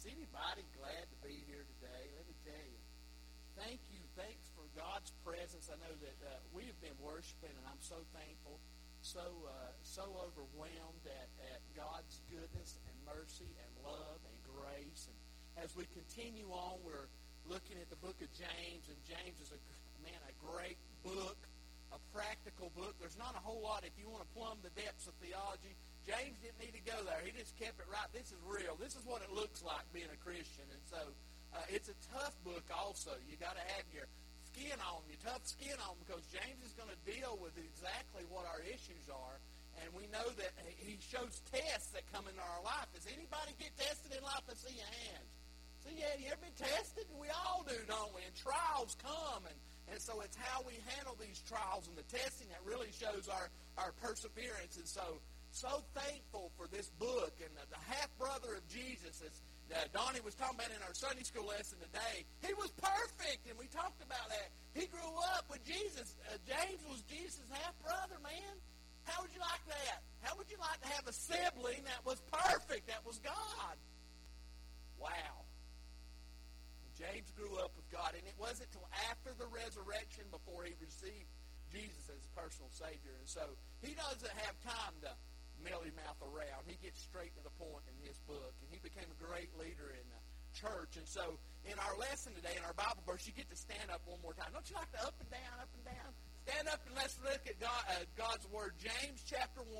anybody glad to be here today? Let me tell you. Thank you. Thanks for God's presence. I know that we have been worshiping, and I'm so thankful, so overwhelmed at God's goodness and mercy and love and grace. And as we continue on, we're looking at the book of James, and James is a great book, a practical book. There's not a whole lot if you want to plumb the depths of theology. James didn't need to go there. He just kept it right. This is real. This is what it looks like being a Christian. And so it's a tough book also. You got to have your skin on, your tough skin on, because James is going to deal with exactly what our issues are. And we know that he shows tests that come into our life. Does anybody get tested in life? I see your hands. So yeah, you ever been tested? We all do, don't we? And trials come, and so it's how we handle these trials and the testing that really shows our perseverance. And so thankful for this book. And the half-brother of Jesus, as Donnie was talking about in our Sunday school lesson today, he was perfect, and we talked about that. He grew up with Jesus. James was Jesus' half-brother, man. How would you like that? How would you like to have a sibling that was perfect, that was God? Wow. James grew up with God, and it wasn't until after the resurrection before he received Jesus as personal Savior. And so he doesn't have time to mealy-mouth around. He gets straight to the point in his book, and he became a great leader in the church. And so in our lesson today, in our Bible verse, you get to stand up one more time. Don't you like to up and down, up and down? Stand up and let's look at God's Word. James chapter 1,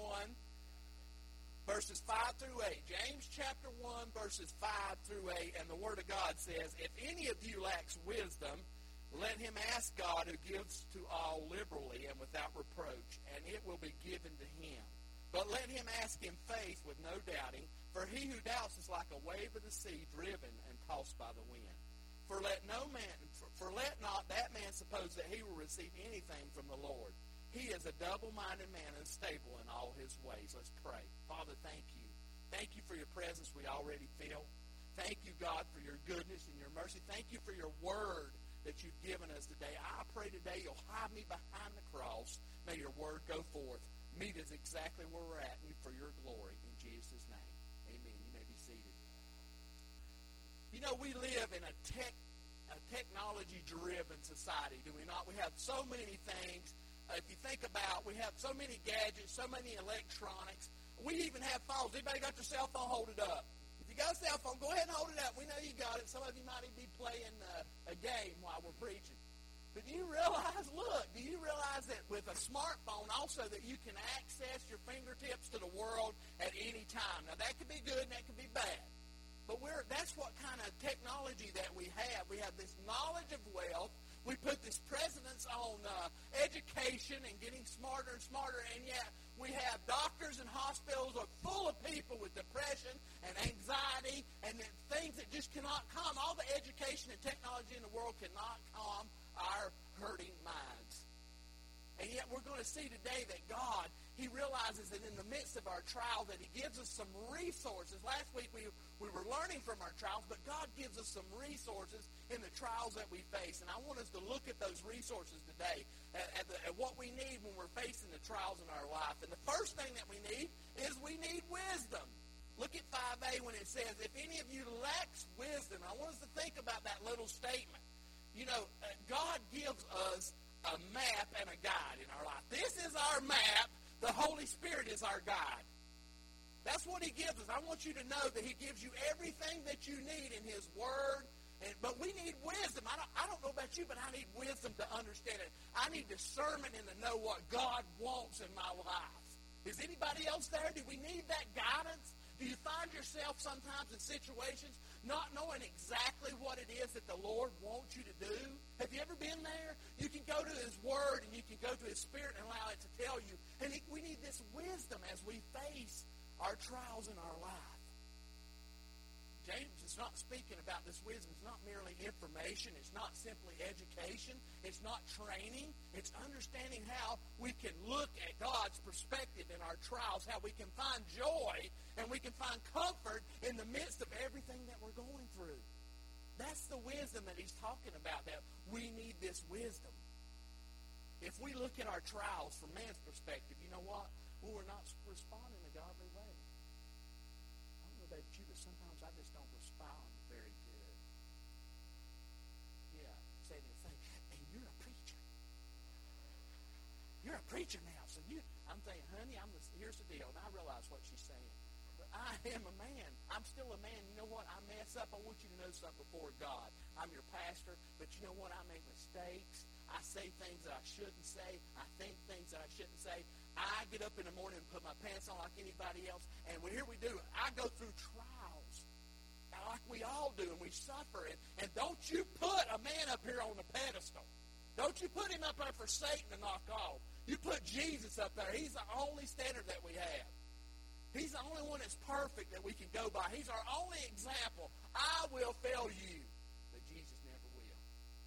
verses 5 through 8. James chapter 1, verses 5 through 8. And the Word of God says, "If any of you lacks wisdom, let him ask God, who gives to all liberally and without reproach, and it will be given to him. But let him ask in faith with no doubting, for he who doubts is like a wave of the sea driven and tossed by the wind. For let not that man suppose that he will receive anything from the Lord. He is a double-minded man, unstable in all his ways." Let's pray. Father, thank you. Thank you for your presence we already feel. Thank you, God, for your goodness and your mercy. Thank you for your word that you've given us today. I pray today you'll hide me behind the cross. May your word go forth. Meet us exactly where we're at, and for your glory. In Jesus' name, amen. You may be seated. You know, we live in a technology-driven society, do we not? We have so many things. If you think about, we have so many gadgets, so many electronics. We even have phones. Anybody got their cell phone? Hold it up. If you got a cell phone, go ahead and hold it up. We know you got it. Some of you might even be playing a game while we're preaching. But do you realize that with a smartphone also that you can access your fingertips to the world at any time? Now, that could be good and that could be bad. But that's what kind of technology that we have. We have this knowledge of wealth. We put this precedence on education and getting smarter and smarter, and yet we have doctors and hospitals are full of people with depression and anxiety and things that just cannot calm. All the education and technology in the world cannot calm our hurting minds. And yet we're going to see today that God, he realizes that in the midst of our trial that he gives us some resources. Last week we were learning from our trials, but God gives us some resources in the trials that we face. And I want us to look at those resources today, at what we need when we're facing the trials in our life. And the first thing that we need is we need wisdom. Look at 5a when it says, "If any of you lacks wisdom," I want us to think about that little statement. You know, God gives us a map and a guide in our life. This is our map. The Holy Spirit is our guide. That's what he gives us. I want you to know that he gives you everything that you need in his word. But we need wisdom. I don't know about you, but I need wisdom to understand it. I need discernment and to know what God wants in my life. Is anybody else there? Do we need that guidance? Do you find yourself sometimes in situations not knowing exactly what it is that the Lord wants you to do? Have you ever been there? You can go to his word and you can go to his spirit and allow it to tell you. And we need this wisdom as we face our trials in our life. James is not speaking about this wisdom. It's not merely information. It's not simply education. It's not training. It's understanding how we can look at God's perspective in our trials, how we can find joy and we can find comfort in the midst of everything that we're going through. That's the wisdom that he's talking about, that we need this wisdom. If we look at our trials from man's perspective, you know what? Well, we're not responding a godly way. I don't know about you, but sometimes I just don't respond house. And I'm thinking, honey, here's the deal. And I realize what she's saying. But I am a man. I'm still a man. You know what? I mess up. I want you to know something before God. I'm your pastor, but you know what? I make mistakes. I say things that I shouldn't say. I think things that I shouldn't say. I get up in the morning and put my pants on like anybody else. And here we do. I go through trials like we all do, and we suffer. And don't you put a man up here on the pedestal. Don't you put him up there for Satan to knock off. You put Jesus up there. He's the only standard that we have. He's the only one that's perfect that we can go by. He's our only example. I will fail you, but Jesus never will.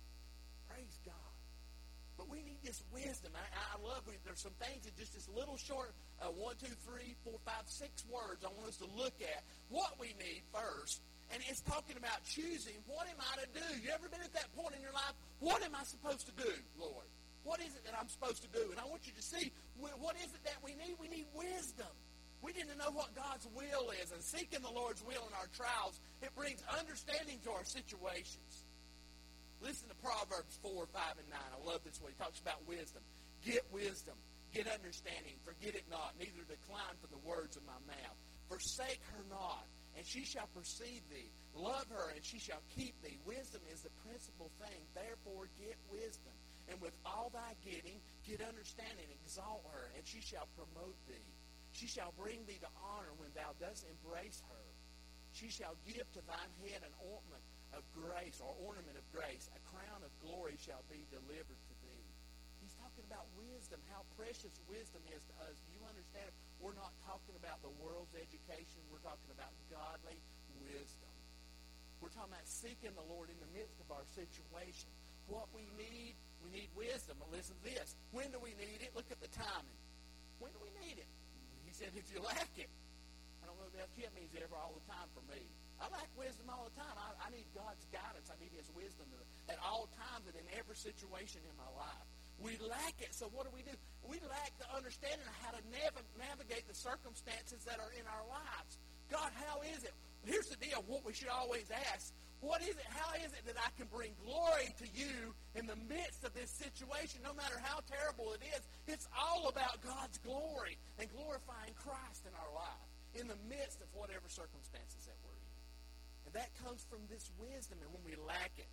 Praise God. But we need this wisdom. I love it. There's some things that just this little short 1, 2, 3, 4, 5, 6 words I want us to look at. What we need first. And it's talking about choosing. What am I to do? You ever been at that point in your life? What am I supposed to do, Lord? What is it that I'm supposed to do? And I want you to see, what is it that we need? We need wisdom. We need to know what God's will is. And seeking the Lord's will in our trials, it brings understanding to our situations. Listen to Proverbs 4, 5, and 9. I love this one. He talks about wisdom. Get wisdom. Get understanding. Forget it not. Neither decline from the words of my mouth. Forsake her not, and she shall perceive thee. Love her, and she shall keep thee. Wisdom is the principal thing. Therefore, get wisdom. And with all thy getting, get understanding. Exalt her, and she shall promote thee. She shall bring thee to honor when thou dost embrace her. She shall give to thine head an ornament of grace, or ornament of grace. A crown of glory shall be delivered to thee. He's talking about wisdom, how precious wisdom is to us. Do you understand? We're not talking about the world's education. We're talking about godly wisdom. We're talking about seeking the Lord in the midst of our situation. What we need wisdom. But listen to this. When do we need it? Look at the timing. When do we need it? He said, if you lack it. I don't know if that means ever all the time for me. I lack wisdom all the time. I need God's guidance. I need His wisdom at all times and in every situation in my life. We lack it. So what do? We lack the understanding of how to navigate the circumstances that are in our lives. God, how is it? Here's the deal, what we should always ask. What is it? How is it that I can bring glory to you in the midst of this situation, no matter how terrible it is? It's all about God's glory and glorifying Christ in our life in the midst of whatever circumstances that we're in. And that comes from this wisdom, and when we lack it,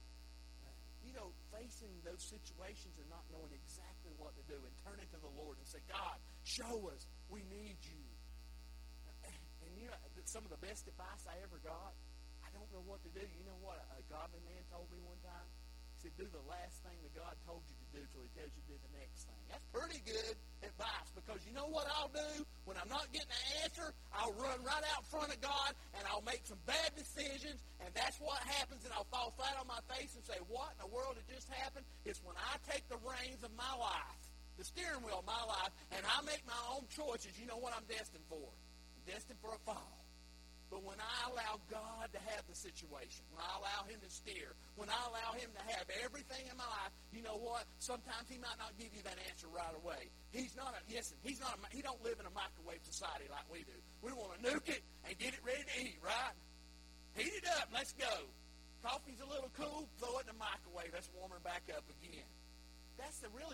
facing those situations and not knowing exactly what to do, and turning to the Lord and say, God, show us. We need you. And some of the best advice I ever got, I don't know what to do. You know what a godly man told me one time? He said, do the last thing that God told you to do till He tells you to do the next thing. That's pretty good advice, because you know what I'll do? When I'm not getting an answer, I'll run right out in front of God, and I'll make some bad decisions, and that's what happens, and I'll fall flat on my face and say, what in the world had just happened? It's when I take the reins of my life, the steering wheel of my life, and I make my own choices. You know what I'm destined for? I'm destined for a fall. But when I allow God to have the situation, when I allow Him to steer, when I allow Him to have everything in my life, you know what? Sometimes He might not give you that answer right away. He don't live in a microwave society like we do. We want to nuke it and get it ready to eat, right? Heat it up, let's go. Coffee's a little cool, throw it in the microwave. Let's warm her back up again. That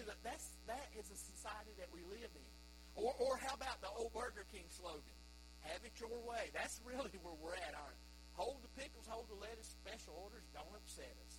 is a society that we live in. Or how about the old Burger King slogan? Have it your way. That's really where we're at. Hold the pickles, hold the lettuce, special orders, don't upset us.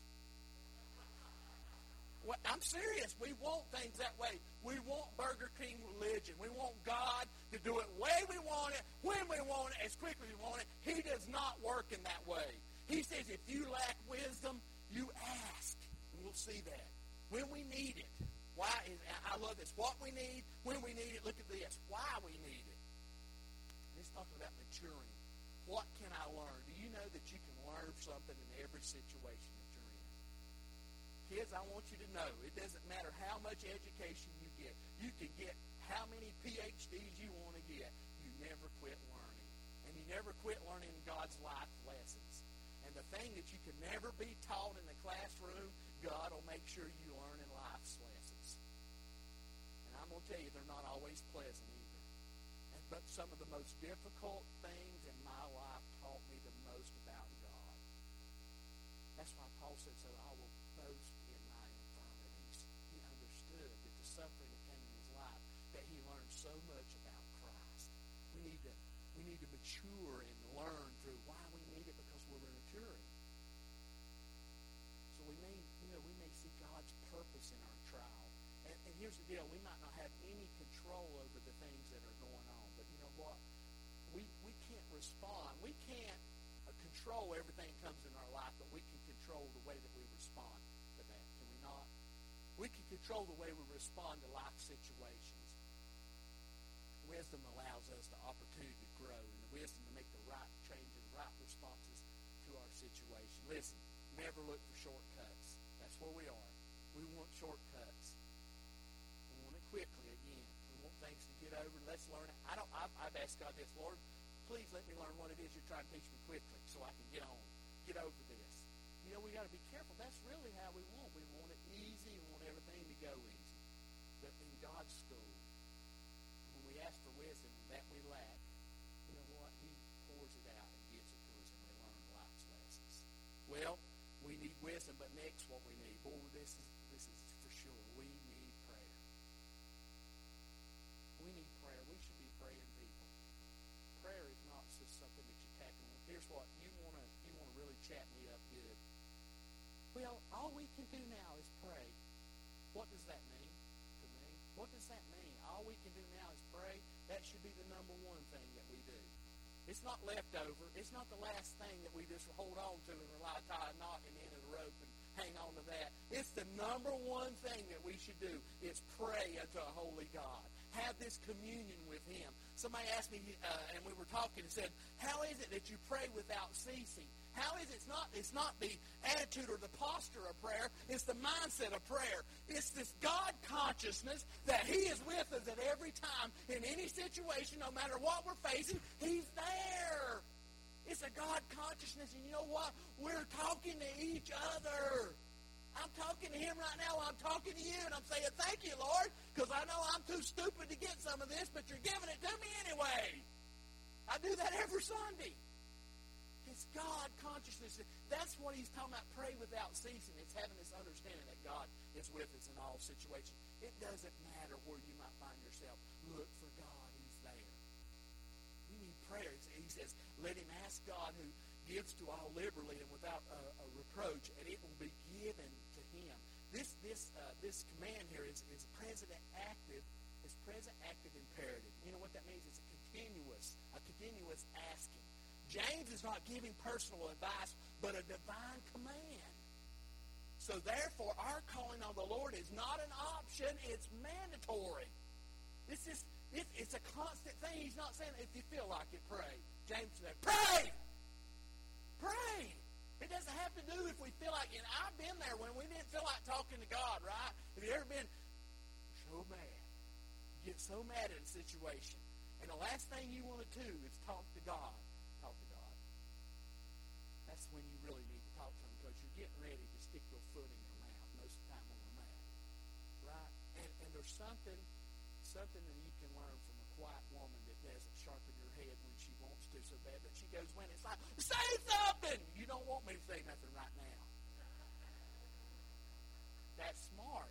Well, I'm serious. We want things that way. We want Burger King religion. We want God to do it the way we want it, when we want it, as quickly as we want it. He does not work in that way. He says if you lack wisdom, you ask. And we'll see that. When we need it. I love this. What we need, when we need it. Look at this. Why we need it. He's talking about maturing. What can I learn? Do you know that you can learn something in every situation that you're in? Kids, I want you to know, it doesn't matter how much education you get. You can get how many PhDs you want to get. You never quit learning. And you never quit learning God's life lessons. And the thing that you can never be taught in the classroom, God will make sure you learn in life's lessons. And I'm going to tell you, they're not always pleasant either. But some of the most difficult things in my life taught me the most about God. That's why Paul said, so I will boast in my infirmities. He understood that the suffering that came in his life, that he learn so much about Christ. We need to mature and learn through why we need it, because we're maturing. So we may see God's purpose in our trial. And here's the deal: we might not have any control over the things that are going on, but you know what? We can't respond. We can't control everything that comes in our life, but we can control the way that we respond to that. Can we not? We can control the way we respond to life situations. Wisdom allows us the opportunity to grow, and the wisdom to make the right changes, the right responses to our situation. Listen, never look for shortcuts. That's where we are. We want shortcuts. We want it quickly again. We want things to get over. Let's learn it. I've asked God this: Lord, please let me learn what it is you're trying to teach me quickly so I can get over this. You know, we got to be careful. That's really how we want. We want it easy. We want everything to go easy. But in God's school, when we ask for wisdom that we lack, you know what? He pours it out and gives it to us, and we learn life's lessons. Well, we need wisdom, but next what we need, this is for sure. We need prayer. We need prayer. We should be praying people. Prayer is not just something that you tack on. Here's what you want to really chat me up good. Well, all we can do now is pray. What does that mean to me? What does that mean? All we can do now is pray. That should be the number one thing that we do. It's not leftover. It's not the last thing that we just hold on to and rely, tie a knot in the end of the rope and hang on to that. It's the number one thing that we should do is pray unto a holy God. Have this communion with Him. Somebody asked me, and we were talking, and said, how is it that you pray without ceasing? How is it? It's not the attitude or the posture of prayer. It's the mindset of prayer. It's this God consciousness that He is with us at every time in any situation, no matter what we're facing. He's there. It's a God consciousness, and you know what? We're talking to each other. I'm talking to Him right now. I'm talking to you, and I'm saying, thank you, Lord, because I know I'm too stupid to get some of this, but you're giving it to me anyway. I do that every Sunday. It's God consciousness. That's what He's talking about, pray without ceasing. It's having this understanding that God is with us in all situations. It doesn't matter where you might find yourself. Look for God. He's there. We need prayer. He says, let him ask God who gives to all liberally and without a reproach, and it will be given to him. This command here is present active. It's present active imperative. You know what that means? It's a continuous asking. James is not giving personal advice, but a divine command. So therefore, our calling on the Lord is not an option, it's mandatory. It's a constant thing. He's not saying if you feel like it, pray. James said, pray! Pray! It doesn't have to do if we feel like it. I've been there when we didn't feel like talking to God, right? Have you ever been so mad? You get so mad at a situation. And the last thing you want to do is talk to God. Talk to God. That's when you really need to talk to Him, because you're getting ready to stick your foot in your mouth most of the time when we're mad. Right? And there's something that you can learn from a quiet woman that doesn't sharpen her head when she wants to so bad that she goes when it's like, say something! You don't want me to say nothing right now. That's smart.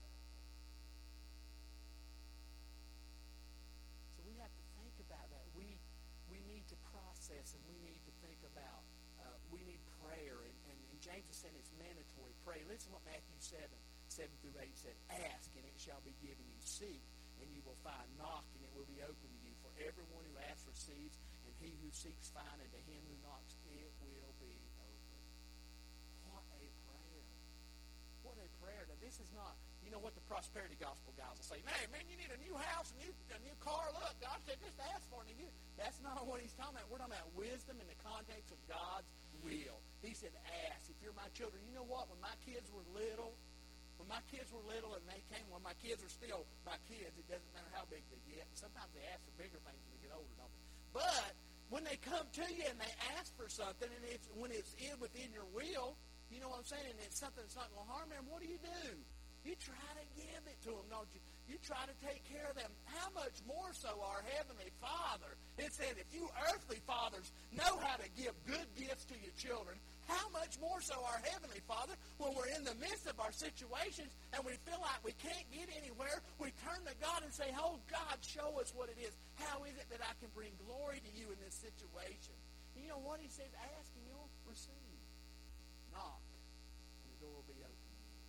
So we have to think about that. We need to process, and we need to think about, we need prayer. And James is saying it's mandatory. Pray. Listen to what Matthew 7-8 said. Ask, and it shall be given you. Seek, and you will find. Knock, and it will be open to you. For everyone who asks receives, and he who seeks finds, and to him who knocks it will be open. What a prayer. What a prayer. Now, this is not, you know what the prosperity gospel guys will say, hey, man, you need a new house, a new car. Look, God said just ask for it. That's not what He's talking about. We're talking about wisdom in the context of God's will. He said ask. If you're my children, you know what? When my kids were little, and they came, when my kids are still my kids, it doesn't matter how big they get. Sometimes they ask for bigger things when they get older, don't they? But when they come to you and they ask for something, and when it's within your will, you know what I'm saying, and it's something that's not going to harm them, what do? You try to give it to them, don't you? You try to take care of them. How much more so our Heavenly Father? It said if you earthly fathers know how to give good gifts to your children, how much more so our Heavenly Father, when we're in the midst of our situations and we feel like we can't get anywhere, we turn to God and say, oh, God, show us what it is. How is it that I can bring glory to you in this situation? And you know what? He says, ask and you'll receive. Knock, and the door will be open to you.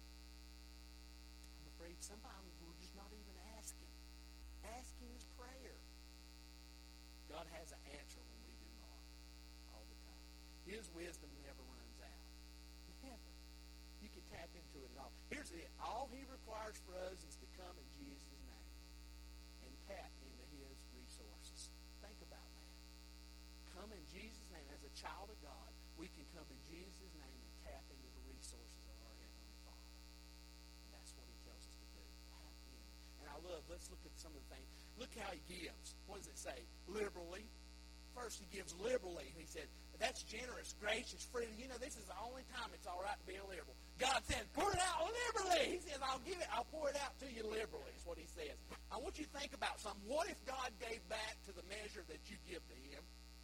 I'm afraid sometimes we're just not even asking. Asking is prayer. God has an answer when we do not, all the time. His wisdom never runs out. Never. You can tap into it all. Here's it. All he requires for us is to come in Jesus' name and tap into his resources. Think about that. Come in Jesus' name. As a child of God, we can come in Jesus' name and tap into the resources of our Heavenly Father. And that's what he tells us to do. Tap in. And I love, let's look at some of the things. Look how he gives. What does it say? Liberally. First, he gives liberally. He said, that's generous, gracious, freely. You know, this is the only time it's all right to be a liberal. God said, pour it out liberally. He says, I'll pour it out to you liberally, is what he says. I want you to think about something. What if God gave back to the measure that you give to him?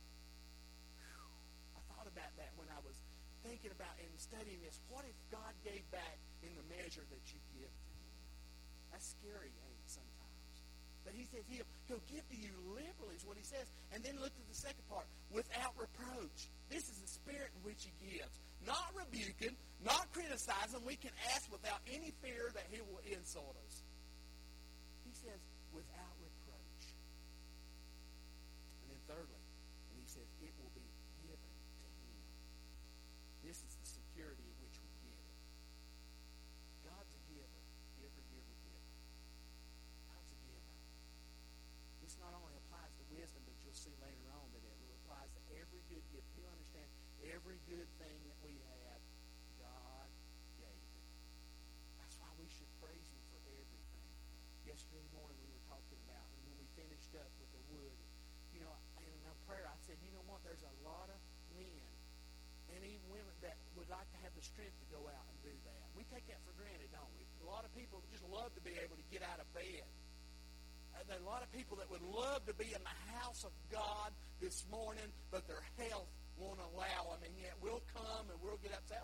I thought about that when I was thinking about and studying this. What if God gave back in the measure that you give to him? That's scary, ain't it, sometimes? But he says he'll give to you liberally is what he says. And then look at the second part. Without reproach. This is the spirit in which he gives. Not rebuking, not criticizing. We can ask without any fear that he will insult us. He says without reproach. And then thirdly, and he says it will be given to him. This is the security in which we get it. God's a giver. Every giver giver. God's a giver. This not only applies to wisdom, but you'll see later on that it applies to every good gift. You understand? Every good thing that we have, God gave it. That's why we should praise him for everything. Yesterday morning we were talking about, and when we finished up with the wood, you know, in my prayer I said, you know what, there's a lot of men and even women that would like to have the strength to go out and do that. We take that for granted, don't we? A lot of people just love to be able to get out of bed. There are a lot of people that would love to be in the house of God this morning, but their health won't allow them. And yet we'll come and we'll get up and say,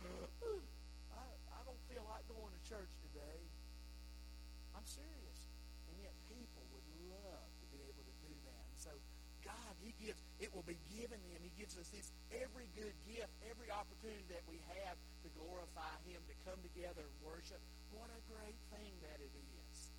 I don't feel like going to church today. I'm serious. And yet people would love to be able to do that. And so God, he gives, it will be given them. He gives us this every good gift, every opportunity that we have to glorify him, to come together and worship. What a great thing that it is.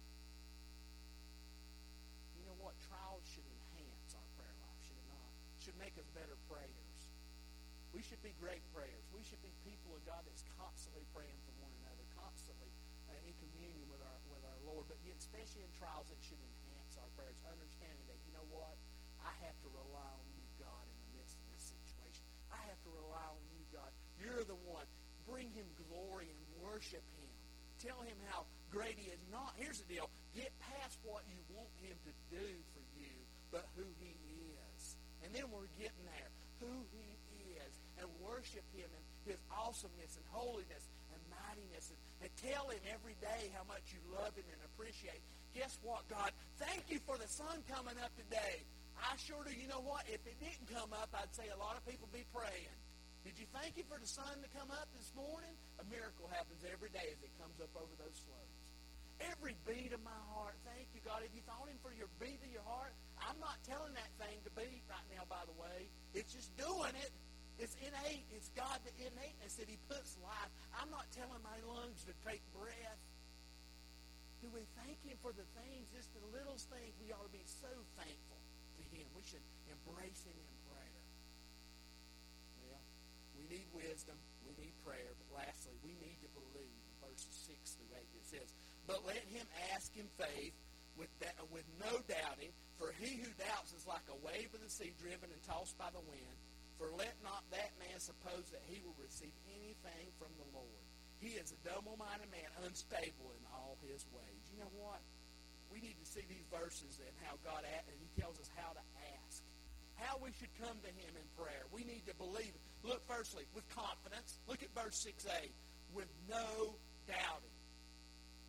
You know what? Trials should enhance our prayer life, should it not? Should make us better prayers. We should be great prayers. We should be people of God that's constantly praying for one another, constantly in communion with our Lord. But yet, especially in trials, it should enhance our prayers. Understanding that, you know what? I have to rely on you, God, in the midst of this situation. I have to rely on you, God. You're the one. Bring him glory and worship him. Tell him how great he is. Not, here's the deal. Get past what you want him to do for you, but who he is. And then we're getting there. Who he is. And worship him in his awesomeness and holiness and mightiness. And tell him every day how much you love him and appreciate. Guess what, God? Thank you for the sun coming up today. I sure do. You know what? If it didn't come up, I'd say a lot of people be praying. Did you thank him for the sun to come up this morning? A miracle happens every day as it comes up over those slopes. Every beat of my heart, thank you, God. Have you thought him for your beat of your heart? I'm not telling that thing to beat right now, by the way. It's just doing it. It's innate. It's God, the innateness that he puts life. I'm not telling my lungs to take breath. Do we thank him for the things, just the littlest things? We ought to be so thankful to him. We should embrace him in prayer. Well, we need wisdom. We need prayer. But lastly, we need to believe. In verses 6 through 8 it says, but let him ask in faith with no doubting, for he who doubts is like a wave of the sea driven and tossed by the wind. For let not that man suppose that he will receive anything from the Lord. He is a double-minded man, unstable in all his ways. You know what? We need to see these verses and how God acts, and he tells us how to ask. How we should come to him in prayer. We need to believe. Look, firstly, with confidence. Look at verse 6a. With no doubting.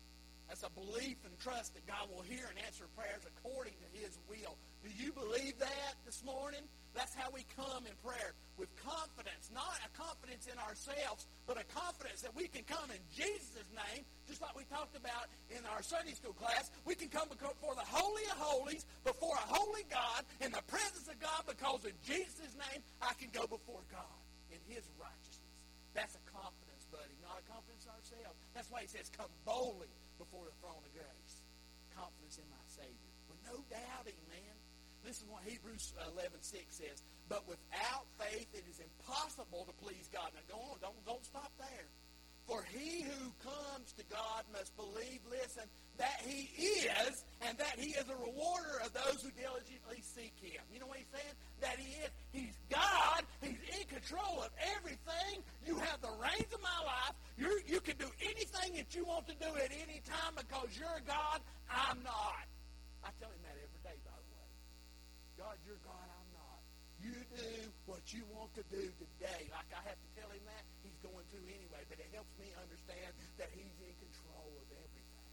That's a belief and trust that God will hear and answer prayers according to His will. Do you believe that this morning? That's how we come in prayer, with confidence, not a confidence in ourselves, but a confidence that we can come in Jesus' name, just like we talked about in our Sunday school class. We can come before the Holy of Holies, before a holy God, in the presence of God, because in Jesus' name I can go before God in His righteousness. That's a confidence, buddy, not a confidence in ourselves. That's why He says, come boldly before the throne of grace. Confidence in my Savior. With no doubting, man. Listen to what Hebrews 11:6 says. But without faith it is impossible to please God. Now go on, don't stop there. For he who comes to God must believe, listen, that He is, and that He is a rewarder of those who diligently seek Him. You know what He's saying? That He is. He's God. He's in control of everything. You have the reins of my life. You can do anything that you want to do at any time because you're God. I'm not. I tell Him that every day, by the way. God, you're God. I'm not. You do what you want to do today. Like I have to tell Him that. He's going to anyway. But it helps me understand that He's in control of everything.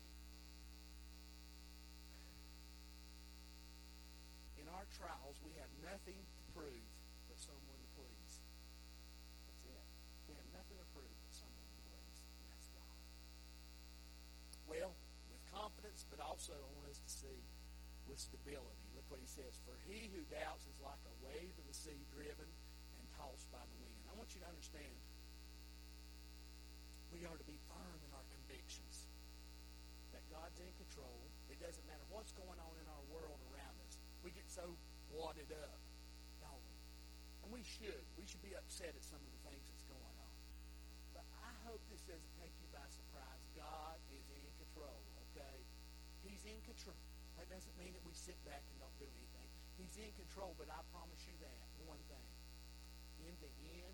In our trials, we have nothing to prove but someone to please. That's it. We have nothing to prove but someone to please. And that's God. Well, with confidence, but also I want us to see with stability. Look what He says. For he who doubts is like a wave of the sea driven and tossed by the wind. I want you to understand, we are to be firm in our convictions that God's in control. It doesn't matter what's going on in our world around us. We get so wadded up, don't we? And we should. We should be upset at some of the things that's going on. But I hope this doesn't take you by surprise. God is in control, okay? He's in control. That doesn't mean that we sit back and don't do anything. He's in control, but I promise you that, one thing. In the end,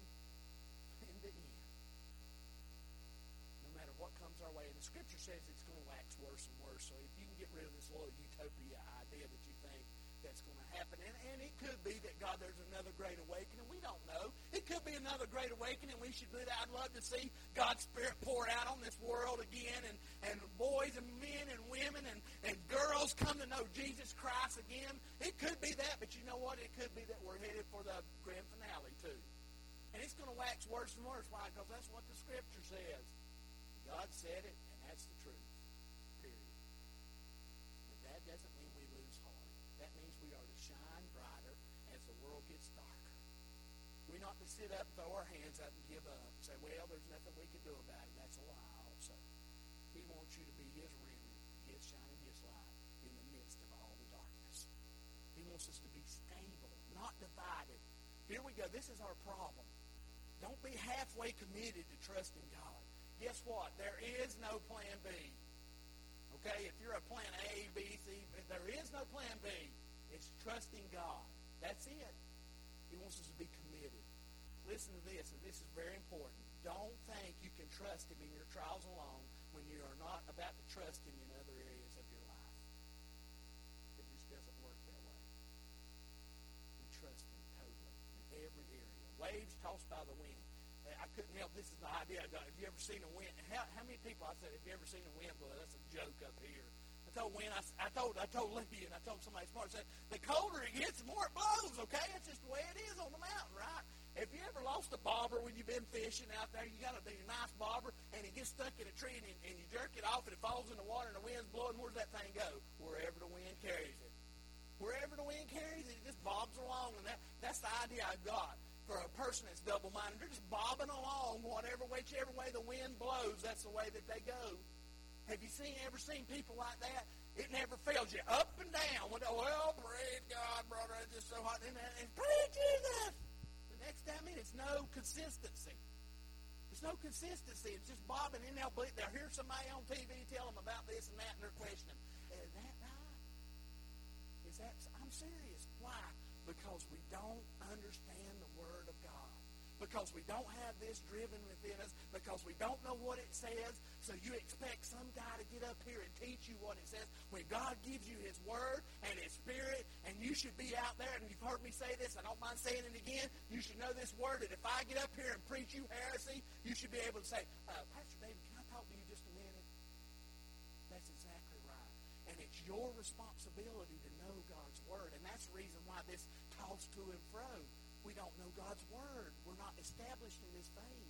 no matter what comes our way, and the Scripture says it's going to wax worse and worse, so if you can get rid of this little utopia idea that you think that's going to happen, and it could be that, God, there's another great awakening. We don't know. It could be another great awakening. We should do that. I'd love to see God's Spirit pour out on this world again, and boys and men and women and girls come to know Jesus Christ again. It could be that, but you know what? It could be that we're headed for the grand finale, too. And it's going to wax worse and worse. Why? Because that's what the Scripture says. God said it, and that's the truth. Period. But that doesn't mean we lose heart. That means we are to shine brighter as the world gets darker. We're not to sit up, throw our hands up, and give up, and say, well, there's nothing we can do about it. That's a lie also. He wants you to be His remnant, His shining His light in the midst of all the darkness. He wants us to be stable, not divided. Here we go. This is our problem. Don't be halfway committed to trusting God. Guess what? There is no plan B. Okay? If you're a plan A, B, C, there is no plan B. It's trusting God. That's it. He wants us to be committed. Listen to this, and this is very important. Don't think you can trust Him in your trials alone when you are not about to trust Him in other areas of your life. It just doesn't work that way. We trust Him totally in every area. Waves tossed by the wind. I couldn't help. This is the idea I got. Have you ever seen a wind? How many people? I said, have you ever seen a wind blow? That's a joke up here. I told Libby, and I told somebody smart. I said, the colder it gets, the more it blows. Okay, that's just the way it is on the mountain, right? Have you ever lost a bobber when you've been fishing out there? You got a nice bobber, and it gets stuck in a tree, and you jerk it off, and it falls in the water, and the wind's blowing. Where's that thing go? Wherever the wind carries it. Wherever the wind carries it, it just bobs along, and that's the idea I got. For a person that's double-minded, they're just bobbing along whichever way the wind blows, that's the way that they go. Have you ever seen people like that? It never fails you. Up and down. Well, praise God, brother, it's just so hot. And praise Jesus. The next time it's no consistency. There's no consistency. It's just bobbing in there. They'll hear somebody on TV tell them about this and that, and they're questioning, is that right? I'm serious. Why? Because we don't understand the Word of God. Because we don't have this driven within us. Because we don't know what it says. So you expect some guy to get up here and teach you what it says. When God gives you His Word and His Spirit, and you should be out there, and you've heard me say this, I don't mind saying it again, you should know this Word, that if I get up here and preach you heresy, you should be able to say, Pastor David, can I talk to you just a minute? That's And it's your responsibility to know God's Word. And that's the reason why this toss to and fro. We don't know God's Word. We're not established in this faith.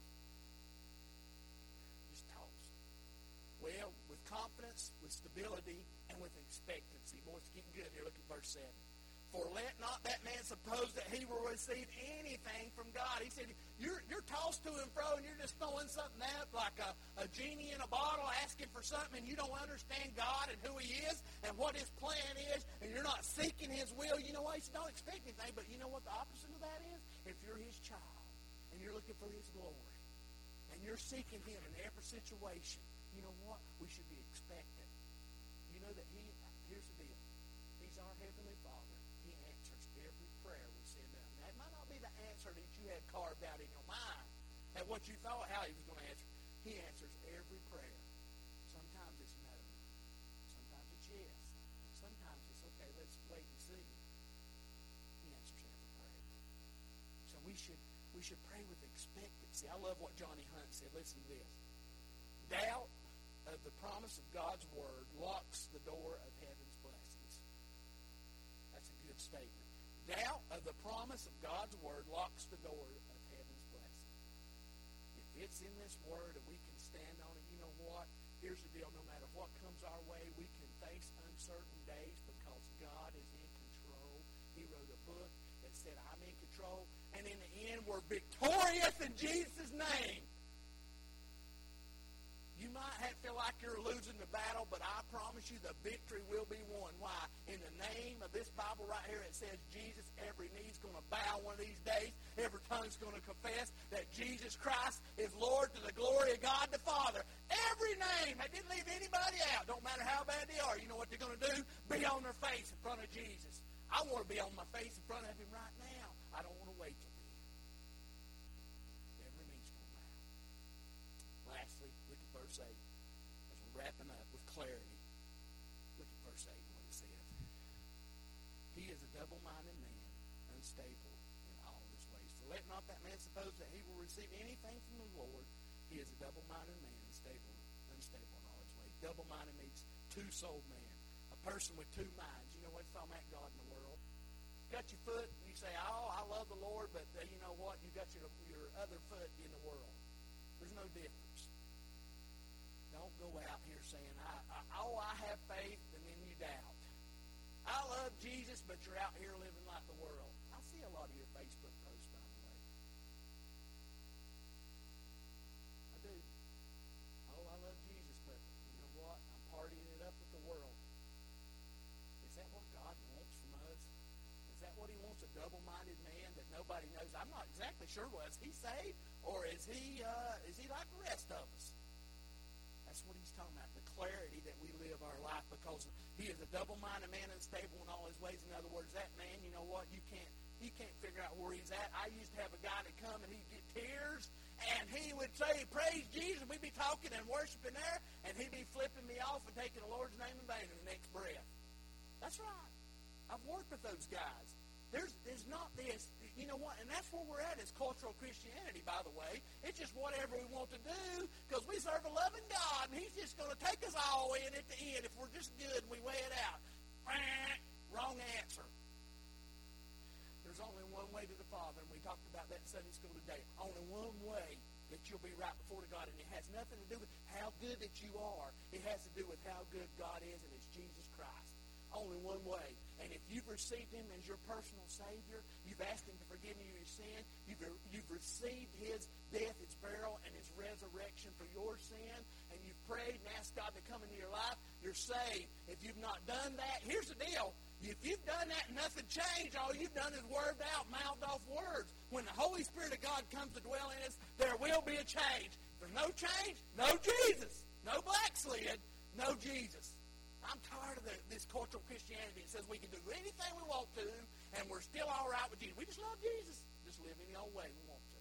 Just tossed. Well, with confidence, with stability, and with expectancy. Boy, it's getting good here. Look at verse 7. For let not that man suppose that he will receive anything from God. He said, you're tossed to and fro, and you're just throwing something out like a genie in a bottle asking for something, and you don't understand God and who He is and what His plan is, and you're not seeking His will. You know what? He said, don't expect anything, but you know what the opposite of that is? If you're His child, and you're looking for His glory, and you're seeking Him in every situation, you know what? We should be expectant. You know that here's the deal. He's our Heavenly Father. He answers every prayer we send up. Now, it might not be the answer that you had carved out in your mind at what you thought how He was going to answer. He answers every prayer. Sometimes it's no. Sometimes it's yes. Sometimes it's okay, let's wait and see. He answers every prayer. So we should pray with expectancy. I love what Johnny Hunt said. Listen to this. Doubt of the promise of God's Word locks the door of heaven's blessings. That's a good statement. Doubt of the promise of God's Word locks the door of heaven's blessing. If it's in this Word and we can stand on it, you know what? Here's the deal. No matter what comes our way, we can face uncertain days because God is in control. He wrote a book that said, I'm in control. And in the end, we're victorious in Jesus' name. You might feel like you're losing the battle, but I promise you the victory will be won. Why? In the name of this Bible right here, it says Jesus, every knee's going to bow one of these days. Every tongue's going to confess that Jesus Christ is Lord to the glory of God the Father. Every name. I didn't leave anybody out. Don't matter how bad they are. You know what they're going to do? Be on their face in front of Jesus. I want to be on my face in front of Him right now. I don't want to wait till then. Every knee's going to bow. Lastly, look at verse 8. As we're wrapping up with clarity, look at verse 8 and what it says. He is a double-minded man, unstable in all his ways. For let not that man suppose that he will receive anything from the Lord. He is a double-minded man, unstable in all his ways. Double-minded means two-souled man. A person with two minds. You know what's talking about God in the world? You got your foot, and you say, oh, I love the Lord, but you know what? You got your other foot in the world. There's no difference. Don't go out here saying, I have faith, and then you doubt. I love Jesus, but you're out here living like the world. I see a lot of your Facebook posts, by the way. I do. Oh, I love Jesus, but you know what? I'm partying it up with the world. Is that what God wants from us? Is that what He wants, a double-minded man that nobody knows? I'm not exactly sure. Was he saved, or is he like the rest of us? That's what he's talking about, the clarity that we live our life, because he is a double-minded man, unstable in all his ways. In other words, that man, you know what, he can't figure out where he's at. I used to have a guy that come and he'd get tears, and he would say, praise Jesus, and we'd be talking and worshiping there, and he'd be flipping me off and taking the Lord's name in vain in the next breath. That's right. I've worked with those guys. There's not this, you know what, and that's where we're at as cultural Christianity, by the way. It's just whatever we want to do, because we serve a loving God, and He's just going to take us all in at the end if we're just good and we weigh it out. Wrong answer. There's only one way to the Father, and we talked about that in Sunday school today. Only one way that you'll be right before God, and it has nothing to do with how good that you are. It has to do with how good God is, and it's Jesus Christ. Only one way. And if you've received Him as your personal Savior, you've asked Him to forgive you your sin, you've received His death, His burial, and His resurrection for your sin, and you've prayed and asked God to come into your life, you're saved. If you've not done that, here's the deal. If you've done that and nothing changed, all you've done is worded out, mouthed off words. When the Holy Spirit of God comes to dwell in us, there will be a change. If there's no change, no Jesus. No backslid, no Jesus. I'm tired of this cultural Christianity that says we can do anything we want to, and we're still all right with Jesus. We just love Jesus. Just live any old way we want to.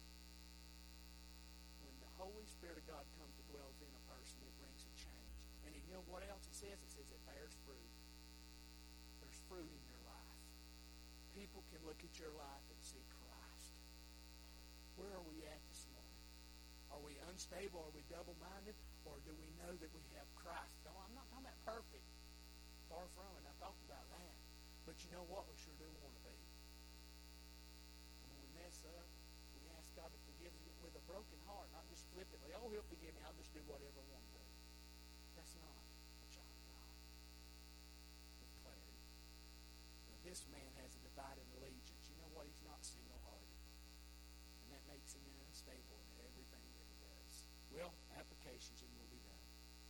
When the Holy Spirit of God comes to dwell in a person, it brings a change. And you know what else it says? It says it bears fruit. There's fruit in your life. People can look at your life and see Christ. Where are we at this morning? Are we unstable? Are we double-minded? Or do we know that we have Christ? No, I'm not talking about perfect. Far from it. I thought about that. But you know what? We sure do want to be. And when we mess up, we ask God to forgive us with a broken heart, not just flippantly. Oh, He'll forgive me. I'll just do whatever I want to do. That's not a child of God. With clarity. Now, this man has a divided allegiance. You know what? He's not single-hearted. And that makes him unstable in everything that he does. Well, applications, and we'll be done.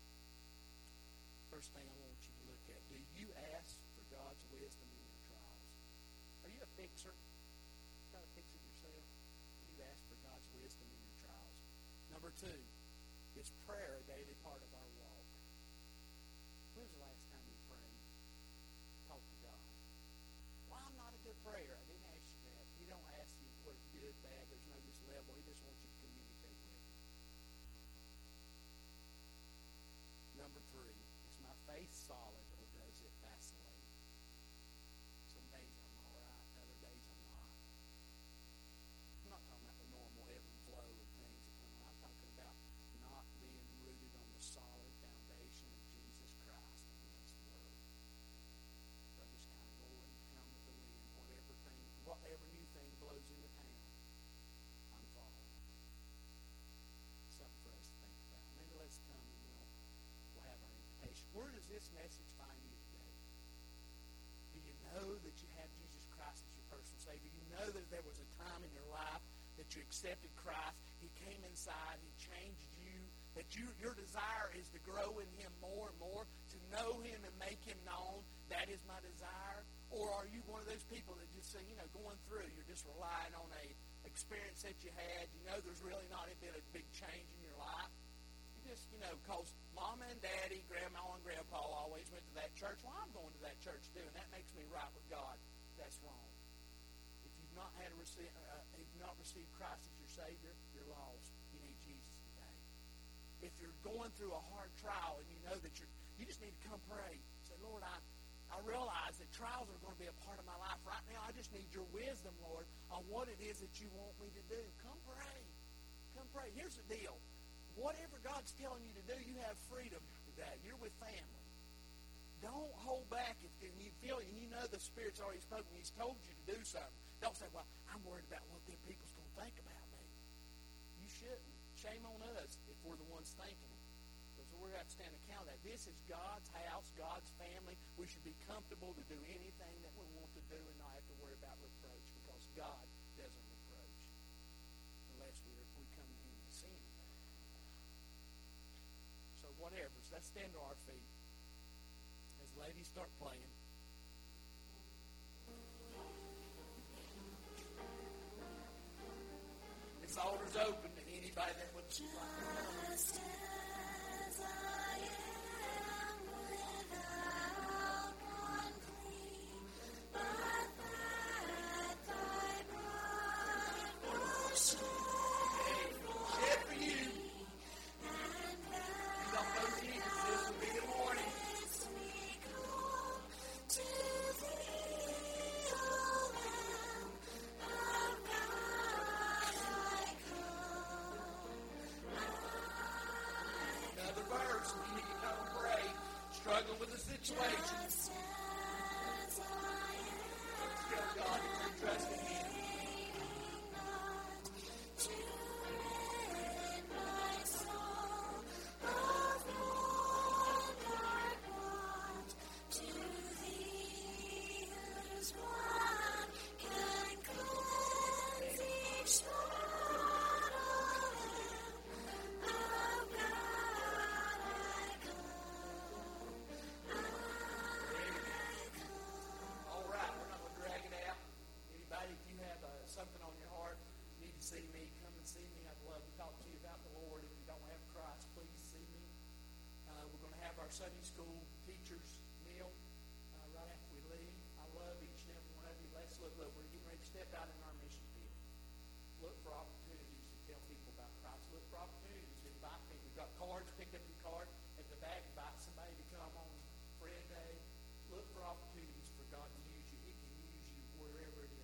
First thing I want you to look at, do you ask for God's wisdom in your trials? Are you a fixer? Try to fix it yourself? Do you ask for God's wisdom in your trials? Number 2, is prayer a daily part of our walk? When was the last time you prayed? Talk to God. Well, I'm not a good prayer. I didn't ask you that. He don't ask you what's good, bad. There's no this level. He just wants you to communicate with Him. Number 3, is my faith solid or does it vacillate? Some days I'm all right, other days I'm not. I'm not talking about the normal ebb and flow of things that come on. I'm talking about not being rooted on the solid foundation of Jesus Christ against the world. So I just kind of go and come with the wind, whatever new thing blows into town, I'm following. Something for us to think about. Maybe let's come and we'll have our invitation. Where does this message find you today? Do you know that you have Jesus Christ as your personal Savior? You know that there was a time in your life that you accepted Christ. He came inside. He changed you. That your desire is to grow in Him more and more, to know Him and make Him known. That is my desire. Or are you one of those people that just say, going through, you're just relying on a experience that you had. You know there's really not been a big change in your life. You just, because Mama and Daddy, Grandma and Grandpa always went to that church. Well, I'm going to that church too, and that makes me right with God. That's wrong. If you've not received Christ as your Savior, you're lost. You need Jesus today. If you're going through a hard trial and you know that you just need to come pray. Say, Lord, I realize that trials are going to be a part of my life right now. I just need your wisdom, Lord, on what it is that you want me to do. Come pray. Come pray. Here's the deal. Whatever God's telling you to do, you have freedom today. You're with family. Don't hold back if you feel and you know the Spirit's already spoken. He's told you to do something. Don't say, well, I'm worried about what them people's going to think about me. You shouldn't. Shame on us if we're the ones thinking it. Because we're going to have to stand account of that. This is God's house, God's family. We should be comfortable to do anything that we want to do and not have to worry about reproach because God doesn't reproach unless we come to Him in sin. So whatever. So let's stand to our feet as the ladies start playing. This altar's open to anybody that would like to come. Just as I am without one plea, but that thy blood was shed for you. And You don't know Jesus. This will be the morning. bids me come to thee, O Lamb of God, I come. Another verse. We need to come and pray. Struggle with the situation. Just as I am. Tell God that you're trusting Him. Not to rid my soul of all dark want, to thee whose blood can cleanse each spot, O Lamb of God, I come. All right, we're not going to drag it out. Anybody, if you have something on your heart, need to see me, come and see me. I'd love to talk to you about the Lord. If you don't have Christ, please see me. We're going to have our Sunday school teachers meal right after we leave. I love each and every one of you. Let's look. We're getting ready to step out in our mission field. Look for opportunities to tell people about Christ. Look for opportunities to invite people. We've got cards. Pick up your card at the back. Invite somebody to come on Friday. Look for opportunities for God to use you. He can use you wherever it